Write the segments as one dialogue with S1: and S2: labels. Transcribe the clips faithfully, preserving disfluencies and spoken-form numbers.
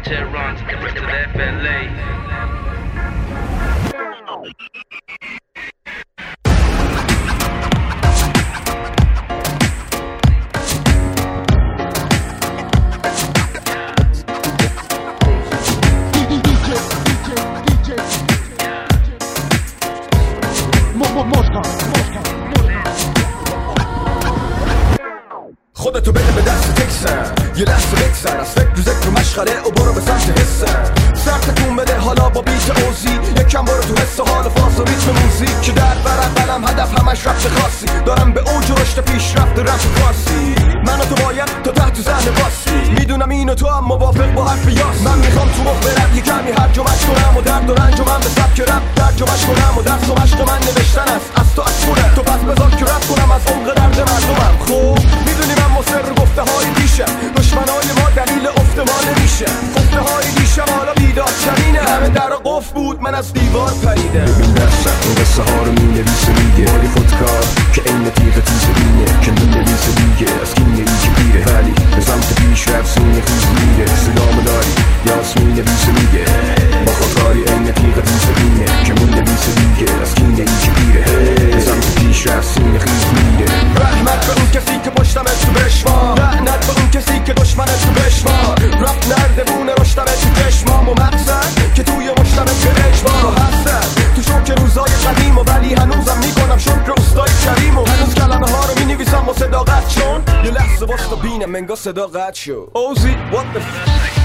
S1: Tehran to the, to the F L A.
S2: خودتو بده به دست تکسن یه لحظه بکسن از فکر رو ذکر و مشغله و برو به سمت حسن سرتتون بده حالا با بیت اوزی یکم برو تو حس حال فاز و ریتم موزیک که در برم قلم هدف همش رفت خاصی دارم به اوج رشد پیشرفت رفت فارسی من و تو باید تا تحت ذهن باسی میدونم اینو تو هم موافق با حرف یاس من میخوام تو مخ برم یه کمی هرجمش کنم و درد و رنج و من به سبک رپ ترجمش کنم و درس و مشق من نوشتن است از تو از خونه تو پس بذار که رپ کنم از عمق درد مردمم خب میدونی من مصر گفته های دیشم دشمنای ما دلیل افت ما نمیشه گفته های دیشم حالا بیدار شرینه همه در قف بود من از دیوار پریده
S3: ببین درست اون قصه ها رو می نویسه میگه مالی خودکار که این تیغ تیز بینه که می نویسه دیگه از کینه ای که بیره ولی به سمت پیش رفت سینه خیز میره سلام داری یاس می نویسه میگه با خودکاری این تیغ تیز بینه که می نویسه دیگه از کینه ای که بیره به سمت پیش رفت سینه خیز میره
S2: رحمت به اون کسی که پشتم تو بشمار لعنت به اون کسی که دشمن تو بشمار رب نرده بونه رشتم تو چشمام و مقصد که توی مشتم که اجبار و حسد تو شوک روزای قدیم و ولی هنوزم میکنم شکر استای کریم و هنوز کلمه ها رو می نویسم و صداقت چون یه لحظه باست و بینم منگاه صداقت شد اوزی what the f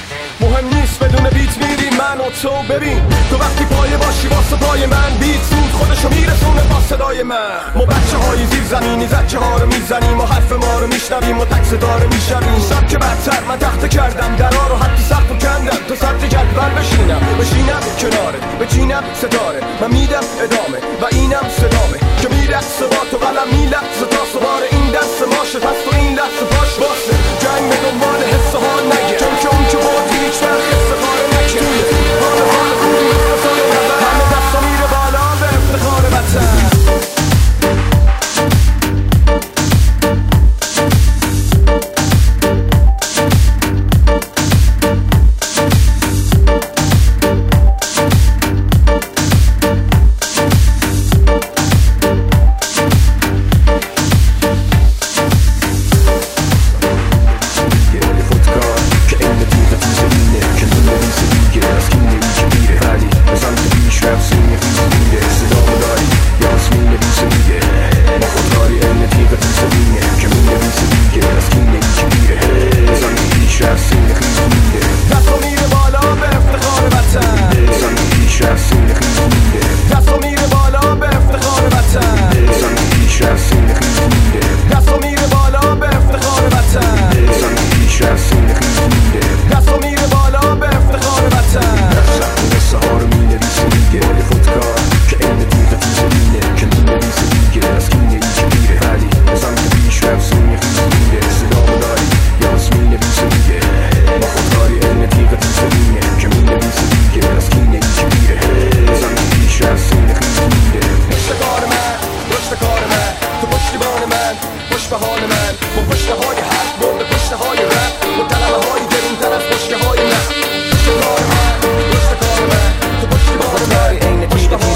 S2: مهم نیست بدون بیت میری من و تو ببین تو وقتی پایه باشی واسه پای من بیت زود خودشو میرسونه با صدای من ما بچه های زیر زمینی زچه ها رو میزنیم و حرف ما رو میشنویم و تک صدا رو میشنویم سبک بدتر من تخته کردم درا رو حتی سخت و کندم تو سطح جدول بشینم بشینم کنارت بچینم ستاره من میدم ادامه و اینم صدامه که میرقصه با تو قلم میلقصه تا سوار این دست ماشه پس تو این لحظه پاش باسه جنگ به دنبال حس حال نگه چون که اون که بودی هیچ وقت استخاره نکه حال حال خوبی افتخار نبر همه دستا میره بالا به افتخار وطن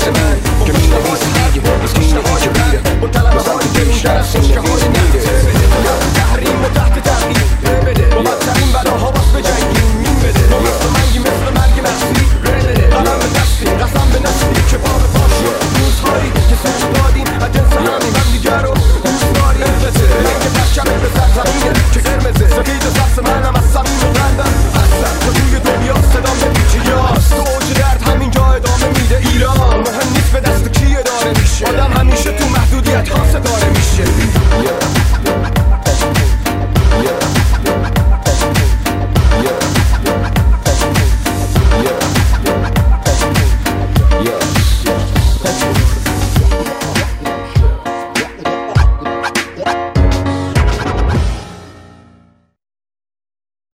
S3: Put